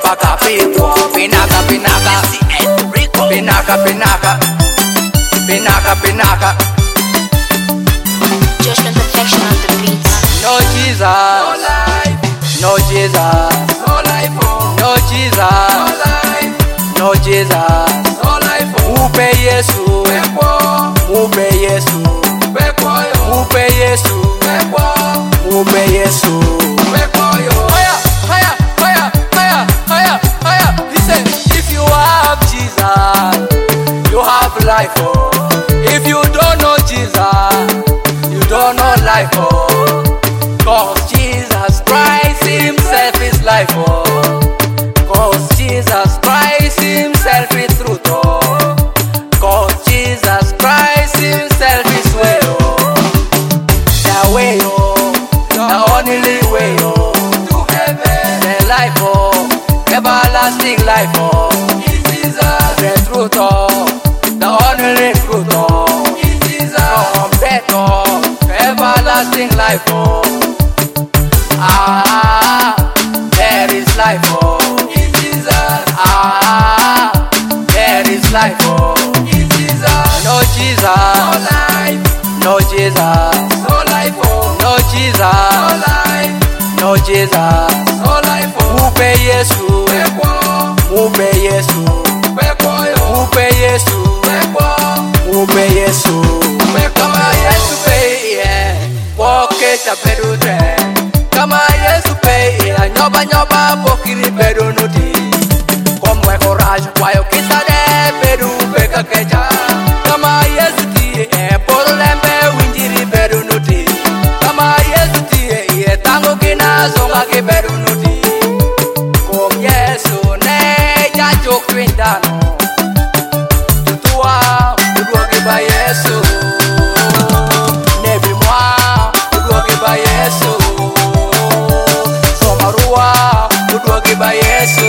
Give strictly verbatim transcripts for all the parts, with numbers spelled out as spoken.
paka pitwa. Pinaka, pinaka, pinaka, pinaka, pinaka, pinaka. Judgment Perfection on the beats. No Jesus, no life, no Jesus, no life, oh. no Jesus, no life, no Jesus, no life, oh. Upe Yesu, Pepo, Upe Yesu, pepo yo, Upe Yesu, pepo, Upe Yesu, pepo yo. Higher, higher, higher, higher, higher, higher. Listen, if you have Jesus, you have life, oh. If you don't know Jesus, you don't know life, oh. Cause Jesus Christ himself is life, oh. Cause Jesus Christ himself is truth, oh. Cause Jesus Christ himself is way, oh. The way, oh. The only way, oh. To heaven, The life, oh. Everlasting life, oh. is Jesus, The truth, oh. The only truth, oh. is Jesus, From death, oh. Everlasting life, oh. Ah, there is life, oh. is Jesus, Ah, there is life, oh. is Jesus. No No Jesus, life, no Jesus, no life, oh. no No Jesus, life, no Jesus. no life, oh. Upe Yesu, Pepo, Upe Yesu, pepo yo, Upe Yesu, pepo, Upe Yesu. Kama Yesu pe yeah, poke cha pedute. Kama Yesu pe yeah, nyoba nyoba pokiri pedu nuti. Como courage kwayo kita de pedu peka keja. Kama Yesu ti eh por lembe winjiri pedu nuti. Kama Yesu ti eh tango kina songa ke pedu nuti. Kom Yesu ne ja jok twindano. Tutua uduogi ba Yesu. Nebi mwa uduogi ba Yesu. Somarua uduogi ba Yesu.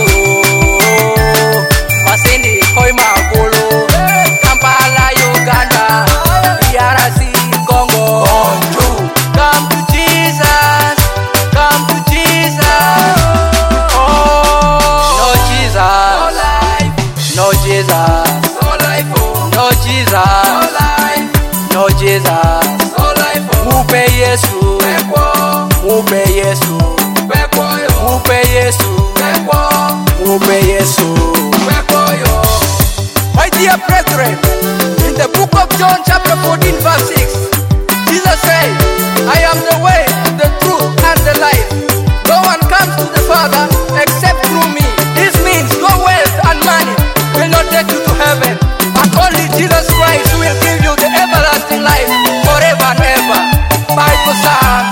Masindi koi magulu. Kampala Uganda. D R C Congo. Come to Jesus. Come to Jesus. Oh, no no Jesus. life, No Jesus. no life, oh. No No Jesus. life, No Jesus. no life, oh. Upe Yesu, Pepo, Upe Yesu, pepo yo, Upe Yesu, pepo, Upe Yesu. pepo yo. My dear brethren, in the book of John chapter fourteen verse six, Jesus said, I am the way, the truth, and the life. No one comes to the Father except through me. This means no wealth and money will not take you to heaven, but only Jesus Christ will give you the everlasting life forever and ever. Bible sang.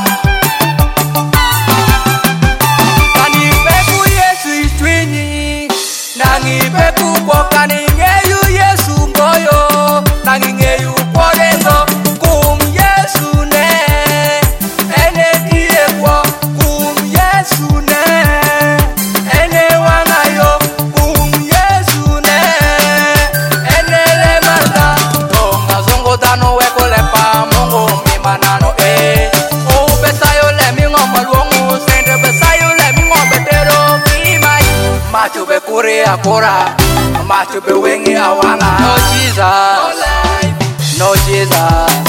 Kanipeku Yesu istwinyi, nangipeku kwa kaningeyu Yesu ngoyo, nangingeyu kwa lengo kum Yesu ne, ene die kwa kum Yesu ne, ene wangayo kum Yesu ne, ene le manda, tonga zongo dano weko lepa mongo mimanano eh, o besayo le mingo maluongo, sende besayo le mingo betero kimai, macho be kure akora, macho be wengi awanga. No Jesus, No life, no Jesus.